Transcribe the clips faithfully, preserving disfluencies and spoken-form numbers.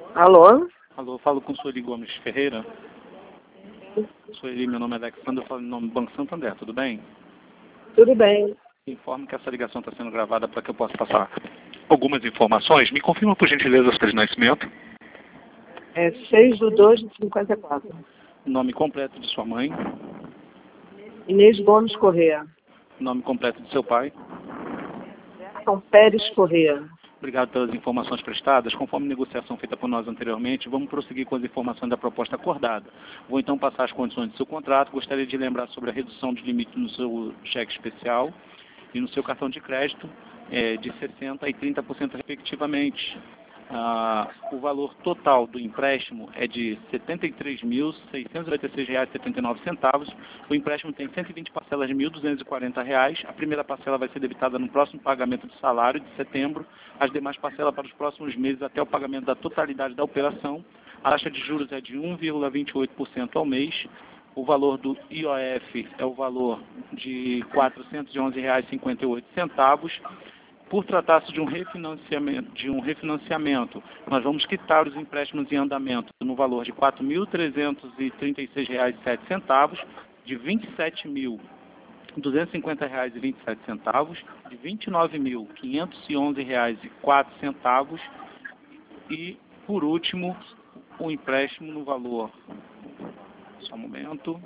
Alô? Alô, falo com o Sueli Gomes Ferreira. Sueli, meu nome é Alexandre, eu falo em nome do Banco Santander, tudo bem? Tudo bem. Informo que essa ligação está sendo gravada para que eu possa passar algumas informações. Me confirma, por gentileza, a sua de nascimento. É seis de dois de cinquenta e quatro. Nome completo de sua mãe. Inês Gomes Corrêa. Nome completo de seu pai. São Pérez Corrêa. Obrigado pelas informações prestadas. Conforme negociação feita por nós anteriormente, vamos prosseguir com as informações da proposta acordada. Vou então passar as condições do seu contrato. Gostaria de lembrar sobre a redução de limite no seu cheque especial e no seu cartão de crédito é, de sessenta por cento e trinta por cento respectivamente. Ah, o valor total do empréstimo é de setenta e três mil, seiscentos e noventa e seis reais e setenta e nove centavos. O empréstimo tem cento e vinte parcelas de mil duzentos e quarenta reais. A primeira parcela vai ser debitada no próximo pagamento de salário de setembro. As demais parcelas para os próximos meses até o pagamento da totalidade da operação. A taxa de juros é de um vírgula vinte e oito por cento ao mês. O valor do I O F é o valor de quatrocentos e onze reais e cinquenta e oito centavos. Por tratar-se de um refinanciamento, de um refinanciamento, nós vamos quitar os empréstimos em andamento no valor de quatro mil trezentos e trinta e seis reais e sete centavos, de vinte e sete mil duzentos e cinquenta reais e vinte e sete centavos, de vinte e nove mil quinhentos e onze reais e quatro centavos e, por último, um empréstimo no valor, só um momento,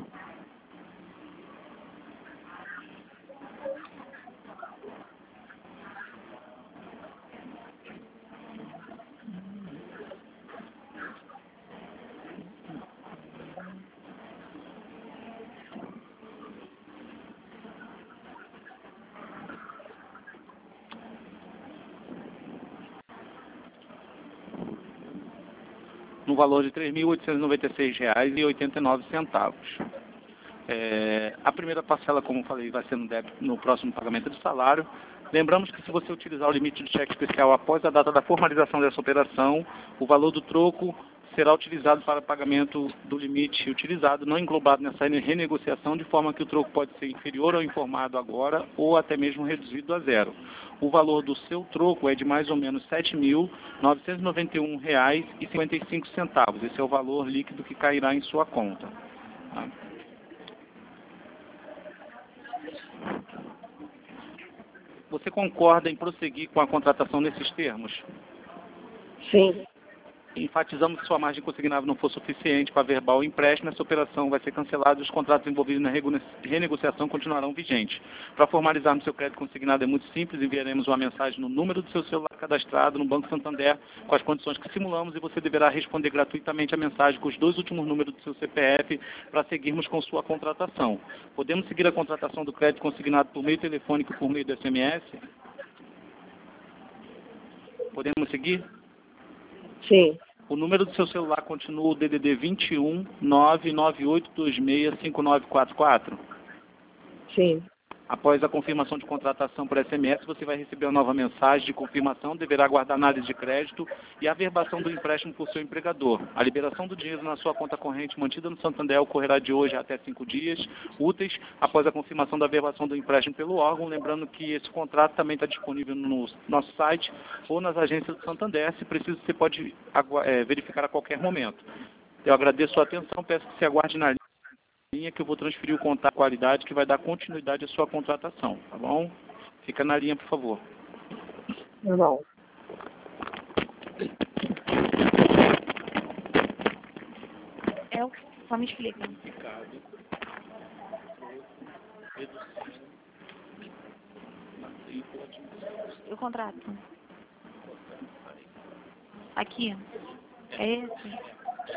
no valor de três mil oitocentos e noventa e seis reais e oitenta e nove centavos. É, a primeira parcela, como falei, vai ser no, débito, no próximo pagamento do salário. Lembramos que se você utilizar o limite de cheque especial após a data da formalização dessa operação, o valor do troco será utilizado para pagamento do limite utilizado, não englobado nessa renegociação, de forma que o troco pode ser inferior ao informado agora ou até mesmo reduzido a zero. O valor do seu troco é de mais ou menos sete mil novecentos e noventa e um reais e cinquenta e cinco centavos. Esse é o valor líquido que cairá em sua conta. Tá? Você concorda em prosseguir com a contratação nesses termos? Sim. Enfatizamos que sua margem consignável não for suficiente para verbal o empréstimo, essa operação vai ser cancelada e os contratos envolvidos na renegociação continuarão vigentes. Para formalizarmos seu crédito consignado é muito simples, enviaremos uma mensagem no número do seu celular cadastrado no Banco Santander com as condições que simulamos e você deverá responder gratuitamente a mensagem com os dois últimos números do seu C P F para seguirmos com sua contratação. Podemos seguir a contratação do crédito consignado por meio telefônico e por meio do S M S? Podemos seguir? Sim. O número do seu celular continua o D D D vinte e um, nove nove oito dois seis, cinco nove quatro quatro? Sim. Após a confirmação de contratação por S M S, você vai receber uma nova mensagem de confirmação, deverá aguardar análise de crédito e a averbação do empréstimo por seu empregador. A liberação do dinheiro na sua conta corrente mantida no Santander ocorrerá de hoje até cinco dias úteis após a confirmação da averbação do empréstimo pelo órgão. Lembrando que esse contrato também está disponível no nosso site ou nas agências do Santander. Se preciso, você pode é, verificar a qualquer momento. Eu agradeço a sua atenção, peço que se aguarde na linha que eu vou transferir o contato de qualidade que vai dar continuidade à sua contratação, tá bom? Fica na linha, por favor. Tá bom. É o só me explica. O contrato. Aqui. É esse?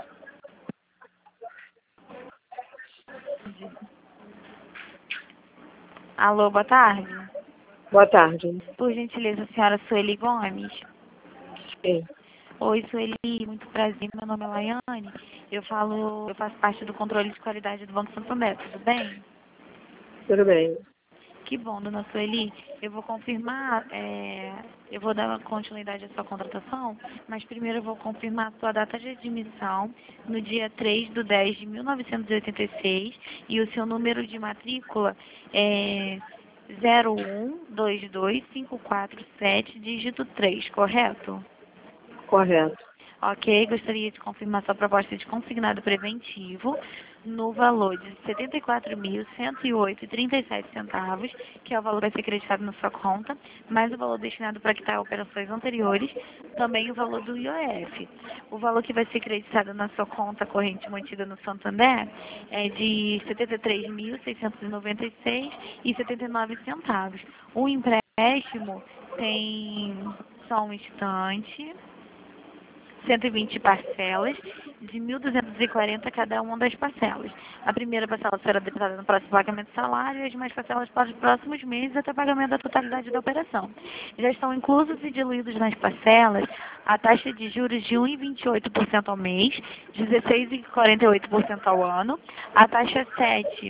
Alô, boa tarde. Boa tarde. Por gentileza, a senhora Sueli Gomes? Sim. Oi, Sueli, muito prazer. Meu nome é Laiane. Eu falo, eu faço parte do controle de qualidade do Banco Santander, tudo bem? Tudo bem. Que bom, dona Sueli. Eu vou confirmar, é, eu vou dar continuidade à sua contratação, mas primeiro eu vou confirmar a sua data de admissão no dia três de dez de mil novecentos e oitenta e seis e o seu número de matrícula é zero um dois dois cinco quatro sete, dígito três, correto? Correto. Ok, gostaria de confirmar sua proposta de consignado preventivo no valor de setenta e quatro mil, cento e oito reais e trinta e sete centavos, que é o valor que vai ser acreditado na sua conta, mais o valor destinado para quitar operações anteriores, também o valor do I O F. O valor que vai ser acreditado na sua conta corrente mantida no Santander é de setenta e três mil, seiscentos e noventa e seis reais e setenta e nove centavos. O empréstimo tem só um instante. cento e vinte parcelas de mil duzentos e quarenta cada uma das parcelas. A primeira parcela será debitada no próximo pagamento do salário e as demais parcelas para os próximos meses até o pagamento da totalidade da operação. Já estão inclusos e diluídos nas parcelas a taxa de juros de um vírgula vinte e oito por cento ao mês, dezesseis vírgula quarenta e oito por cento ao ano, a taxa sete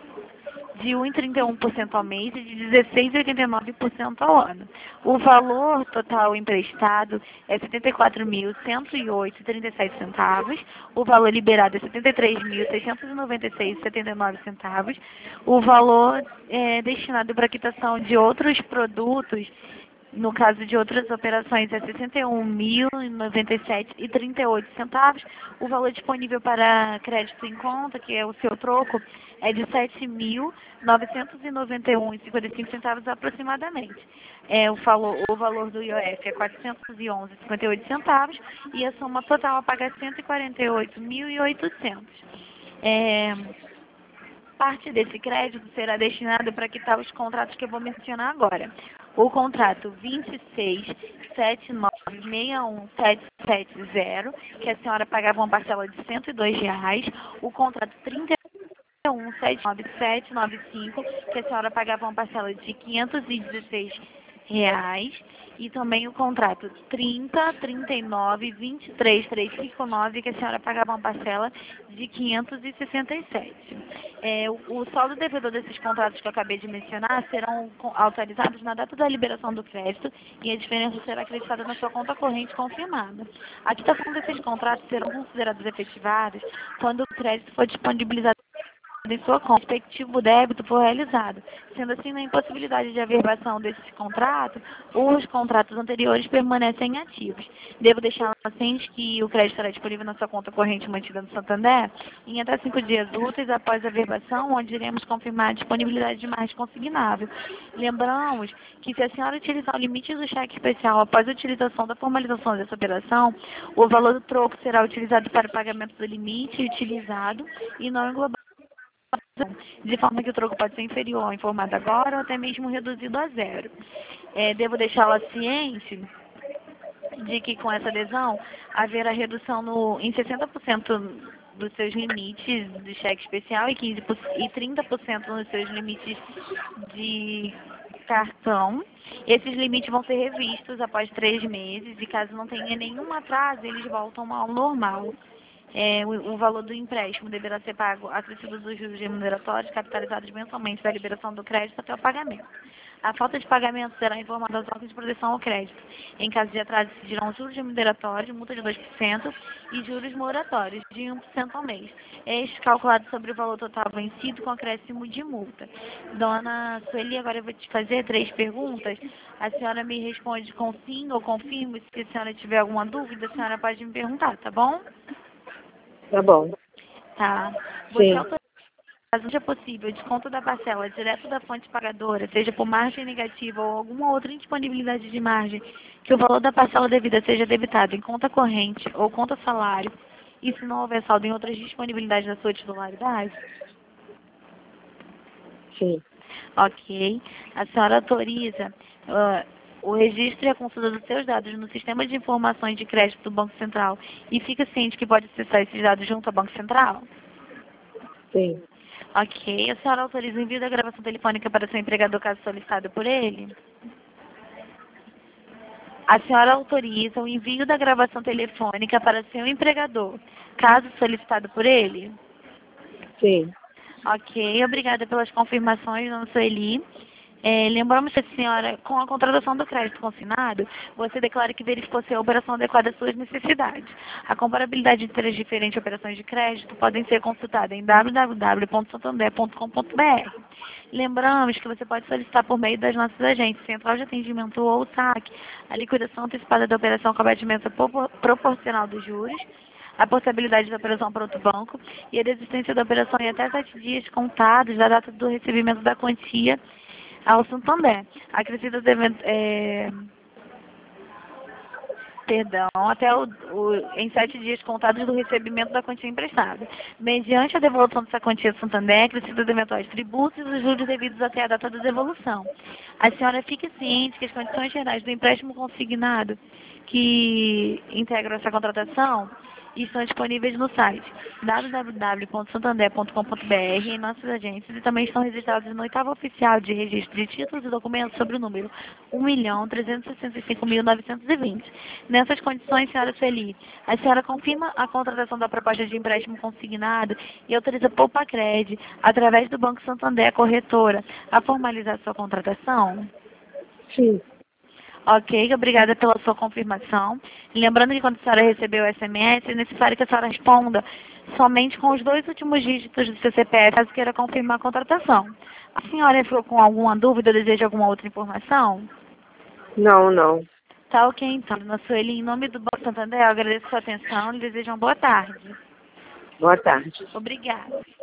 de um vírgula trinta e um por cento ao mês e de dezesseis vírgula oitenta e nove por cento ao ano. O valor total emprestado é setenta e quatro mil, cento e oito reais e trinta e sete centavos. O valor liberado é setenta e três mil, seiscentos e noventa e seis reais e setenta e nove centavos. O valor é destinado para quitação de outros produtos, no caso de outras operações, é sessenta e um mil, noventa e sete reais e trinta e oito centavos. O valor disponível para crédito em conta, que é o seu troco, é de sete mil, novecentos e noventa e um reais e cinquenta e cinco centavos aproximadamente. É, o, valor, o valor do I O F é quatrocentos e onze reais e cinquenta e oito centavos e a soma total a pagar é cento e quarenta e oito mil e oitocentos. É, parte desse crédito será destinado para quitar os contratos que eu vou mencionar agora. O contrato vinte e seis, setenta e nove, sessenta e um, setecentos e setenta, que a senhora pagava uma parcela de cento e dois reais. O contrato trinta e um, setenta e nove, setecentos e noventa e cinco, que a senhora pagava uma parcela de quinhentos e dezesseis reais. E também o contrato trinta, trinta e nove, vinte e três, trezentos e cinquenta e nove, que a senhora pagava uma parcela de quinhentos e sessenta e sete. É, o, o saldo devedor desses contratos que eu acabei de mencionar serão autorizados na data da liberação do crédito e a diferença será acreditada na sua conta corrente confirmada. A quitação desses contratos serão considerados efetivados quando o crédito for disponibilizado em sua conta, o respectivo débito for realizado. Sendo assim, na impossibilidade de averbação desse contrato, os contratos anteriores permanecem ativos. Devo deixar ciente que o crédito estará disponível na sua conta corrente mantida no Santander em até cinco dias úteis após a averbação, onde iremos confirmar a disponibilidade de margem consignável. Lembramos que se a senhora utilizar o limite do cheque especial após a utilização da formalização dessa operação, o valor do troco será utilizado para o pagamento do limite utilizado e não englobado, de forma que o troco pode ser inferior ao informado agora ou até mesmo reduzido a zero. É, devo deixá-la ciente de que com essa adesão haverá redução no, em sessenta por cento dos seus limites de cheque especial e, quinze por cento, e trinta por cento nos seus limites de cartão. Esses limites vão ser revistos após três meses e caso não tenha nenhum atraso, eles voltam ao normal. É, o, o valor do empréstimo deverá ser pago acrescido dos juros remuneratórios capitalizados mensalmente da liberação do crédito até o pagamento. A falta de pagamento será informada aos órgãos de proteção ao crédito. Em caso de atraso, decidirão juros remuneratórios, multa de dois por cento e juros moratórios de um por cento ao mês. Este calculado sobre o valor total vencido com acréscimo de multa. Dona Sueli, agora eu vou te fazer três perguntas. A senhora me responde com sim ou confirmo. Se a senhora tiver alguma dúvida, a senhora pode me perguntar, tá bom? Tá bom. Tá. Você Sim. autoriza, caso seja possível, desconto da parcela direto da fonte pagadora, seja por margem negativa ou alguma outra indisponibilidade de margem, que o valor da parcela devida seja debitado em conta corrente ou conta salário, e se não houver saldo em outras disponibilidades da sua titularidade? Sim. Ok. A senhora autoriza uh, o registro e a consulta dos seus dados no sistema de informações de crédito do Banco Central e fica ciente que pode acessar esses dados junto ao Banco Central? Sim. Ok. A senhora autoriza o envio da gravação telefônica para seu empregador caso solicitado por ele? A senhora autoriza o envio da gravação telefônica para seu empregador caso solicitado por ele? Sim. Ok. Obrigada pelas confirmações, dona Sueli. É, lembramos que a senhora, com a contratação do crédito consignado, você declara que verificou se a operação adequada às suas necessidades. A comparabilidade entre as diferentes operações de crédito podem ser consultada em w w w ponto santander ponto com ponto b r. Lembramos que você pode solicitar por meio das nossas agências, Central de Atendimento ou S A C, a liquidação antecipada da operação com abatimento proporcional dos juros, a possibilidade da operação para outro banco e a desistência da operação em até sete dias contados da data do recebimento da quantia ao Santander. Acrescida deve, é, perdão, até o, o, em sete dias contados do recebimento da quantia emprestada. Mediante a devolução dessa quantia ao Santander, acrescida de eventuais tributos e os juros devidos até a data da devolução. A senhora fique ciente que as condições gerais do empréstimo consignado que integram essa contratação estão disponíveis no site w w w ponto santander ponto com ponto b r em nossas agências e também estão registrados no oitavo oficial de registro de títulos e documentos sobre o número um milhão trezentos e sessenta e cinco mil novecentos e vinte. Nessas condições, senhora Sueli, a senhora confirma a contratação da proposta de empréstimo consignado e autoriza a Poupa-Cred, através do Banco Santander, a corretora, a formalizar sua contratação? Sim. Ok, obrigada pela sua confirmação. Lembrando que quando a senhora recebeu o S M S, é necessário que a senhora responda somente com os dois últimos dígitos do seu C P F, caso queira confirmar a contratação. A senhora ficou com alguma dúvida ou deseja alguma outra informação? Não, não. Tá ok, então. Dona Sueli, em nome do Banco Santander, eu agradeço a sua atenção e desejo uma boa tarde. Boa tarde. Obrigada.